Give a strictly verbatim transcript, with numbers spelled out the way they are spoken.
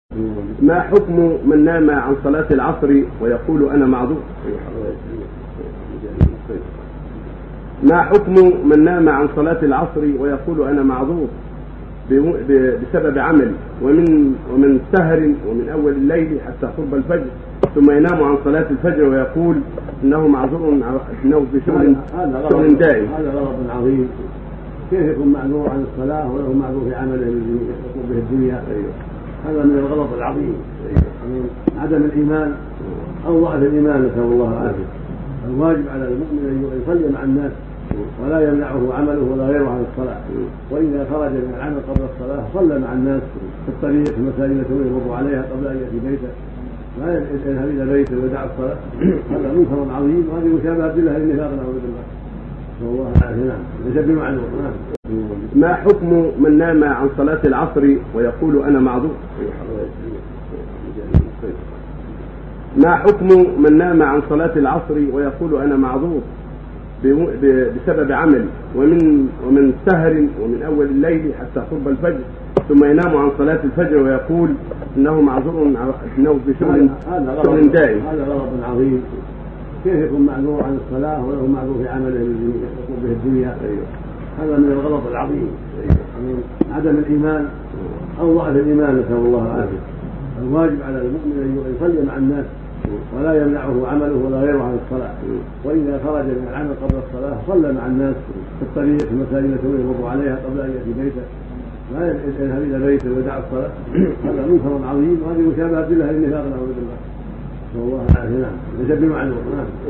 ما حكم من نام عن صلاة العصر ويقول أنا معذور؟ ما حكم من نام عن صلاة العصر ويقول أنا معذور بسبب عمل ومن ومن سهر ومن أول الليل حتى قرب الفجر، ثم ينام عن صلاة الفجر ويقول إنه معذور إنه في شغل شغل دائم؟ هذا غلط عظيم. كيف يكون معذور عن الصلاة وله معذور في عمله الذي يقوم به الدنيا؟ هذا من الغلط العظيم، من عدم الإيمان أو ضعف الإيمان، نسأل الله العافية. الواجب على المؤمن أن يصلي مع الناس ولا يمنعه عمله ولا غيره عن الصلاة، وإذا خرج من العمل قبل الصلاة صلى مع الناس في الطريق في المساجد التي يمر عليها قبل أن يأتي بيته، لا يذهب إلى بيته ويدع الصلاة. هذا منكر عظيم، وهذه مشابهة بالله النفاق نعوذ بالله، نسأل الله العافية. نعم، ليس بمعلوم. ما حكم من نام عن صلاة العصر ويقول أنا معذور؟ ما حكم من نام عن صلاة العصر ويقول أنا معذور بسبب عمل ومن ومن سهر ومن أول الليل حتى قرب الفجر، ثم ينام عن صلاة الفجر ويقول إنه معذور إنه في شغل شغل دائم؟ هذا غلط عظيم. كيف يكون معذور عن الصلاة وله معذور في عمله الذي يقوم به الدنيا؟ هذا من الغلط العظيم، من عدم الإيمان أو ضعف الإيمان، نسأل الله العافية. الواجب على المؤمن أن يصلي مع الناس ولا يمنعه عمله ولا غيره عن الصلاة، وإذا خرج من العمل قبل الصلاة صلى مع الناس في الطريق في المساجد التي يمر عليها قبل أن يأتي بيته، لا يذهب إلى بيته ويدع الصلاة. هذا منكر عظيم، وهذه مشابهة بالله النفاق نعوذ بالله، نسأل الله العافية. نعم، ليس بمعلوم.